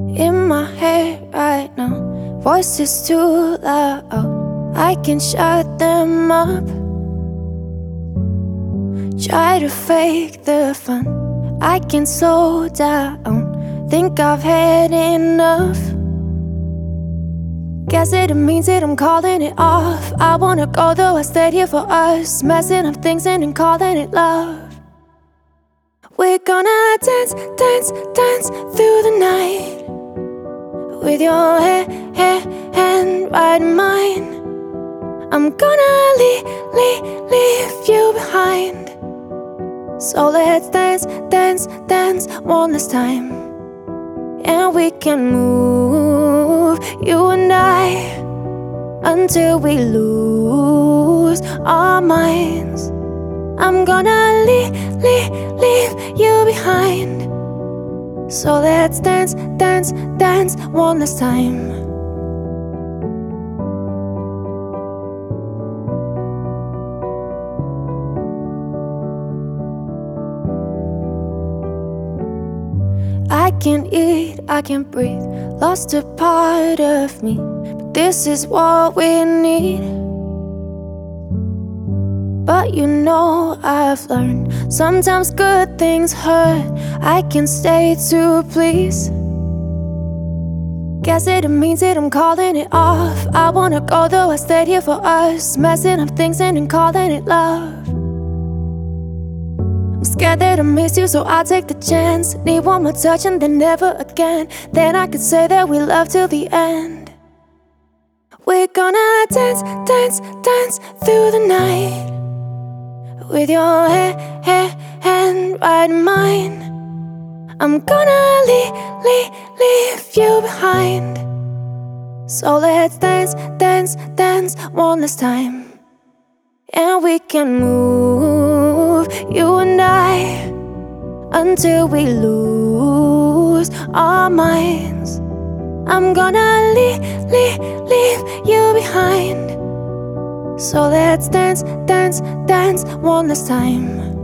in my head right now. Voices too loud, I can shut them up. Try to fake the fun, I can slow down. Think I've had enough. Guess it means it, I'm calling it off. I wanna go though, I stayed here for us. Messing up things and calling it love. We're gonna dance, dance, dance through the night, with your hand right in mine. I'm gonna leave you behind. So let's dance, dance, dance one last time. And we can move, you and I, until we lose our minds. I'm gonna leave you behind. So let's dance, dance, dance one last time. I can't eat, I can't breathe, lost a part of me, but this is what we need. But you know I've learned, sometimes good things hurt. I can stay to please. Guess it means it, I'm calling it off. I wanna go though, I stayed here for us. Messing up things and calling it love. I'm scared that I miss you, so I'll take the chance. Need one more touch and then never again. Then I could say that we love till the end. We're gonna dance, dance, dance through the night, with your hand right in mine. I'm gonna leave you behind. So let's dance, dance, dance one last time. And we can move, you and I, until we lose our minds. I'm gonna leave you behind. So let's dance, dance, dance one last time.